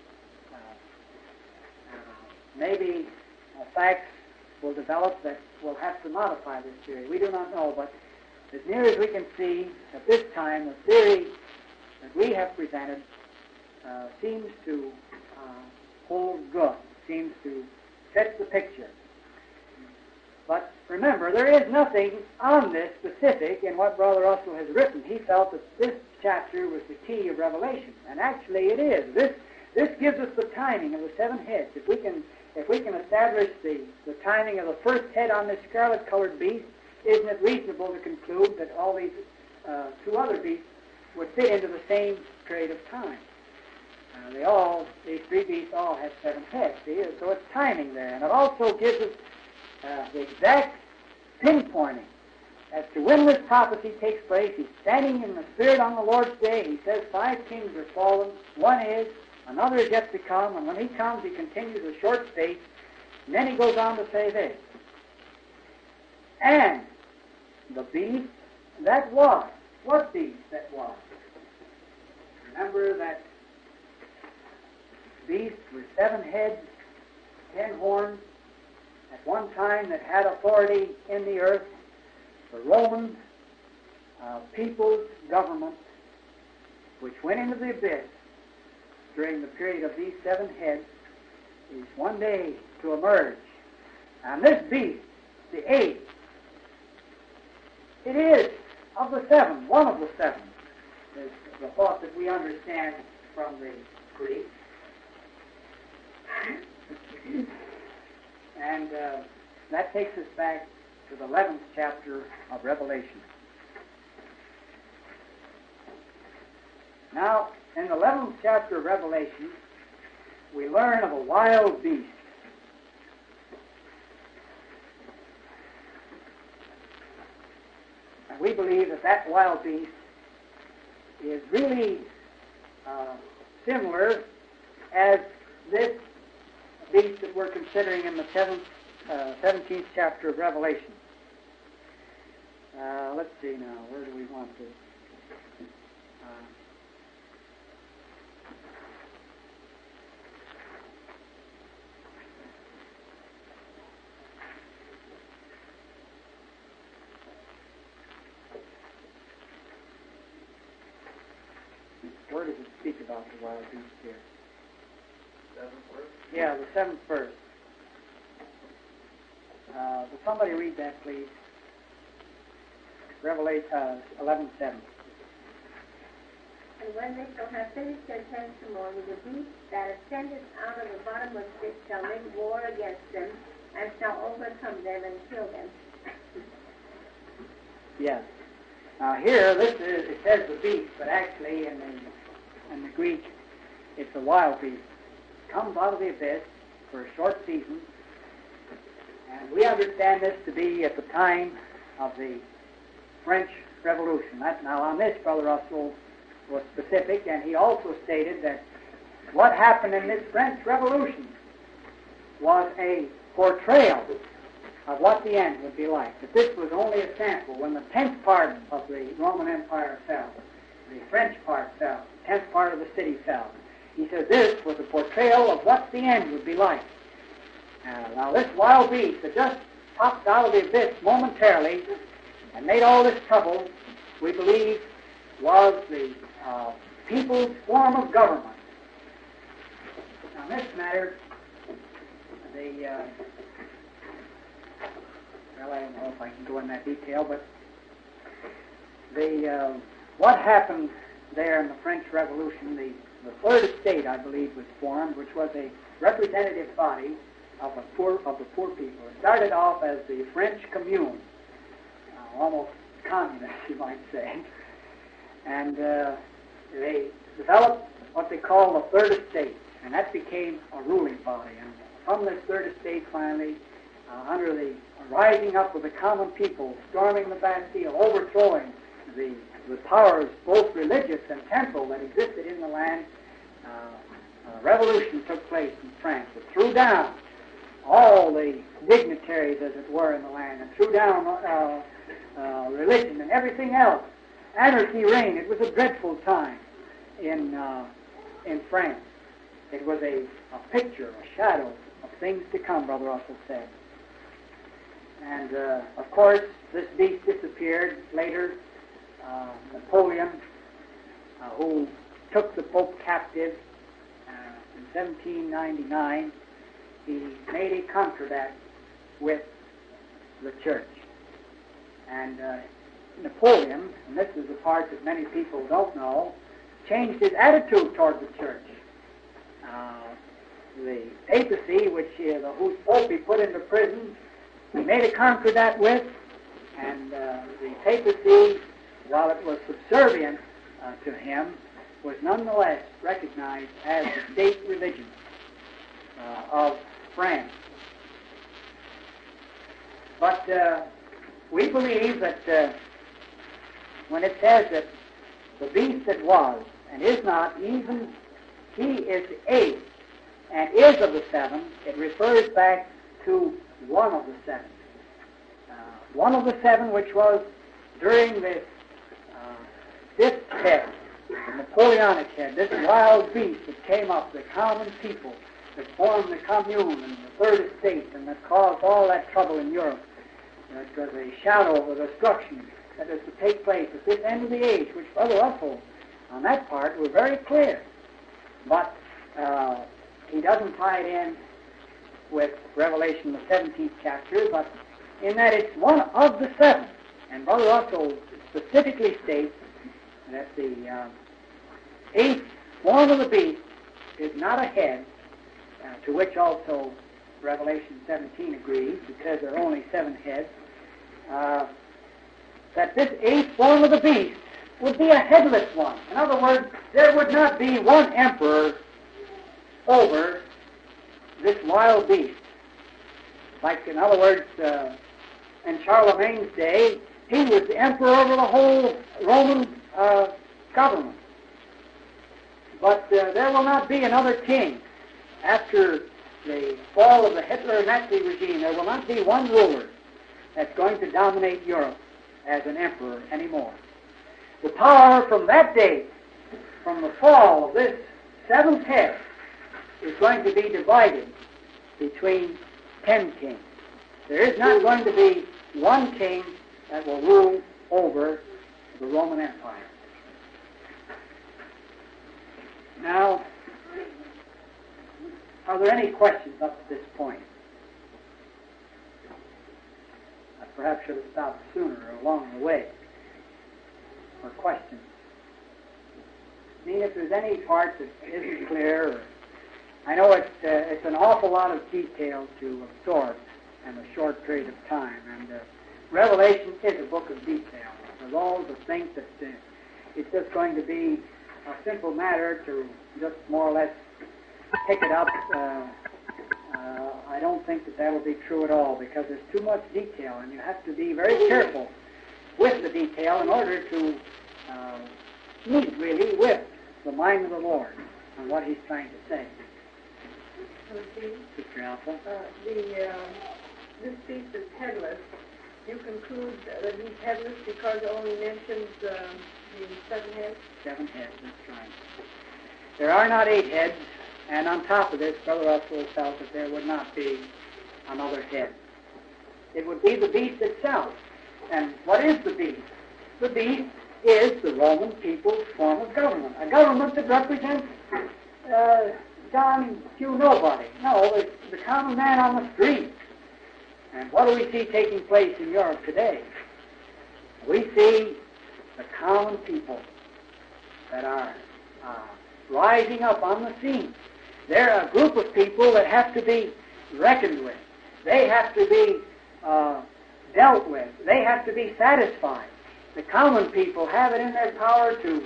Speaker 1: Maybe facts will develop that will have to modify this theory. We do not know, but as near as we can see at this time, the theory that we have presented seems to hold good, seems to fit the picture. But remember, there is nothing on this specific in what Brother Russell has written. He felt that this chapter was the key of Revelation, and actually it is. This gives us the timing of the 7 heads. If we can establish the timing of the first head on this scarlet-colored beast, isn't it reasonable to conclude that all these 2 other beasts would fit into the same period of time? These 3 beasts all have 7 heads, see? So it's timing there. And it also gives us the exact pinpointing as to when this prophecy takes place. He's standing in the Spirit on the Lord's day. He says 5 kings are fallen. One is, another is yet to come, and when he comes, he continues a short space, and then he goes on to say this. And the beast that was. What beast that was? Remember that beast with 7 heads, 10 horns, at one time that had authority in the earth, the Roman people's government, which went into the abyss during the period of these 7 heads, is one day to emerge. And this beast, the 8th, it is of the 7, one of the 7, is the thought that we understand from the Greek. And that takes us back to the 11th chapter of Revelation. Now, in the 11th chapter of Revelation, we learn of a wild beast. And we believe that wild beast is really similar as this beast that we're considering in the 17th chapter of Revelation. Let's see now, where do we want to? Where does it speak about the wild beast here?
Speaker 2: 7th verse?
Speaker 1: Yeah, the 7th verse. Will somebody read that, please? Revelation 11:7.
Speaker 3: And when they shall have finished their testimony, the beast that ascended out of the bottomless pit shall make war against them, and shall overcome them and kill them.
Speaker 1: Yes. Now here, it says the beast, but actually in the Greek, it's a wild beast. It comes out of the abyss for a short season, and we understand this to be at the time of the French Revolution. Now on this, Brother Russell was specific, and he also stated that what happened in this French Revolution was a portrayal of what the end would be like. That this was only a sample. When the 10th part of the Roman Empire fell, the French part fell, the 10th part of the city fell. He said this was a portrayal of what the end would be like. Now this wild beast that just popped out of the abyss momentarily and made all this trouble, we believe, was the people's form of government. Now in this matter, well, I don't know if I can go in that detail, but what happened there in the French Revolution, the Third Estate, I believe, was formed, which was a representative body of the poor people. It started off as the French Commune. almost communists, you might say. And they developed what they call the Third Estate, and that became a ruling body. And from this Third Estate, finally, under the rising up of the common people, storming the Bastille, overthrowing the powers, both religious and temporal, that existed in the land, a revolution took place in France. It threw down all the dignitaries, as it were, in the land, and threw down religion and everything else. Anarchy reigned. It was a dreadful time in France. It was a picture, a shadow of things to come, Brother Russell said. And, of course, this beast disappeared. Later, Napoleon, who took the Pope captive in 1799, he made a contract with the church. And Napoleon, and this is the part that many people don't know, changed his attitude toward the church. The papacy, whose Pope he put into prison, he made a contract with, and the papacy, while it was subservient to him, was nonetheless recognized as the state religion of France. But we believe that when it says that the beast that was and is not, even he is the eighth and is of the seven, it refers back to one of the seven. One of the seven, which was during this fifth head, the Napoleonic head, this wild beast that came up, the common people that formed the Commune and the Third Estate, and that caused all that trouble in Europe. That was a shadow of destruction that is to take place at this end of the age, which Brother Russell, on that part, were very clear. But he doesn't tie it in with Revelation, the 17th chapter, but in that it's one of the seven. And Brother Russell specifically states that the eighth form of the beast is not a head, to which also Revelation 17 agrees, because there are only 7 heads, that this eighth form of the beast would be a headless one. In other words, there would not be one emperor over this wild beast. Like, in other words, in Charlemagne's day, he was the emperor over the whole Roman government. But there will not be another king. After the fall of the Hitler-Nazi regime, there will not be one ruler that's going to dominate Europe as an emperor anymore. The power from that day, from the fall of this seventh head, is going to be divided between 10 kings. There is not going to be one king that will rule over the Roman Empire. Now, are there any questions up to this point? I perhaps should have stopped sooner or along the way for questions. I mean, if there's any part that isn't clear, or I know it's an awful lot of detail to absorb in a short period of time, and Revelation is a book of detail. There's all the things that it's just going to be a simple matter to just more or less pick it up. I don't think that will be true at all, because there's too much detail, and you have to be very careful with the detail in order to meet really with the mind of the Lord and what He's trying to say. Sister Alpha?
Speaker 3: This beast is headless. You conclude that he's headless because it only mentions the 7 heads?
Speaker 1: 7 heads, that's right. There are not 8 heads, and on top of this, Brother Russell felt that there would not be another head. It would be the beast itself. And what is the beast? The beast is the Roman people's form of government. A government that represents John Q. Nobody. No, it's the common man on the street. And what do we see taking place in Europe today? We see the common people that are rising up on the scene. They're a group of people that have to be reckoned with. They have to be dealt with. They have to be satisfied. The common people have it in their power to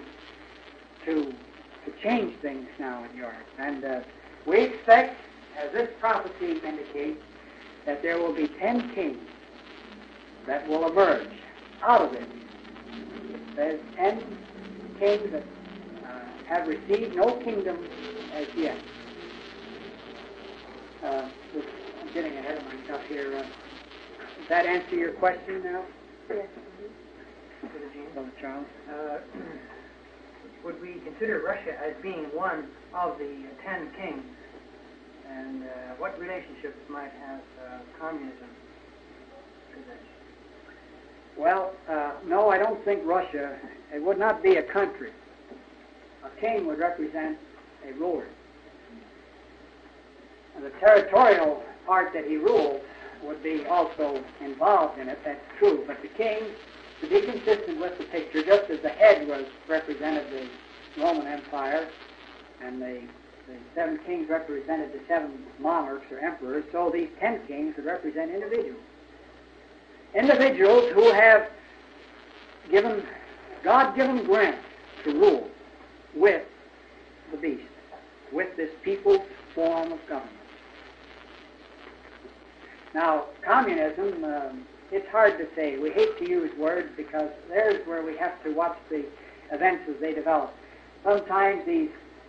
Speaker 1: change things now in Europe. And we expect, as this prophecy indicates, that there will be 10 kings that will emerge out of it. There's 10 kings that have received no kingdom as yet. I'm getting ahead of myself here. Does that answer your question now?
Speaker 3: Yes.
Speaker 1: Brother Charles?
Speaker 6: Would we consider Russia as being one of the 10 kings? And what relationships might have communism to this?
Speaker 1: Well, no, I don't think Russia, it would not be a country. A king would represent a ruler. And the territorial part that he rules would be also involved in it, that's true. But the king, to be consistent with the picture, just as the head was represented the Roman Empire, and the 7 kings represented the 7 monarchs or emperors, so these 10 kings would represent individuals. Individuals who have given God-given grant to rule with the beast, with this people's form of government. Now, communism, it's hard to say. We hate to use words because there's where we have to watch the events as they develop. Sometimes these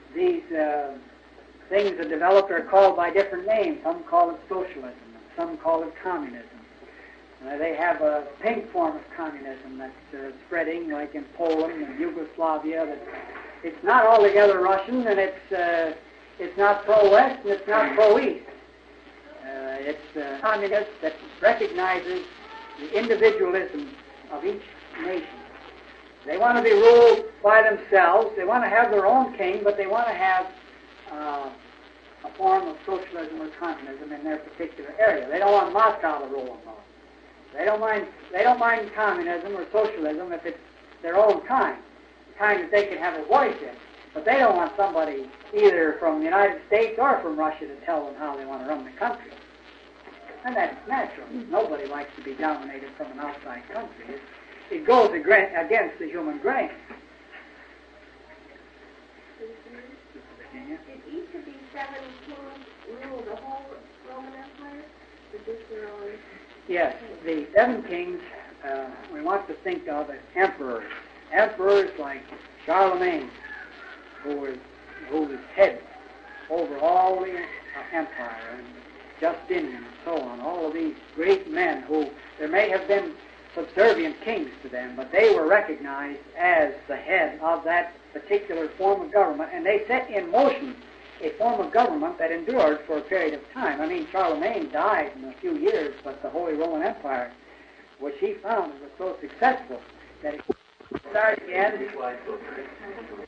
Speaker 1: things that develop are called by different names. Some call it socialism, some call it communism. They have a pink form of communism that's spreading, like in Poland and Yugoslavia. That it's not altogether Russian, and it's not pro-West and it's not pro-East. It's communist that recognizes the individualism of each nation. They want to be ruled by themselves. They want to have their own king, but they want to have a form of socialism or communism in their particular area. They don't want Moscow to rule them all. They don't mind communism or socialism if it's their own kind that they can have a voice in. But they don't want somebody either from the United States or from Russia to tell them how they want to run the country. And that's natural. Nobody likes to be dominated from an outside country. It goes against the human grain.
Speaker 3: Did each of these 7 kings rule the whole Roman Empire, or just their own?
Speaker 1: Yes, the 7 kings we want to think of as emperors. Emperors like Charlemagne, who was head over all the empire, and Justinian, and so on. All of these great men who there may have been subservient kings to them, but they were recognized as the head of that particular form of government, and they set in motion a form of government that endured for a period of time. I mean, Charlemagne died in a few years, but the Holy Roman Empire, which he founded, was so successful that it started again.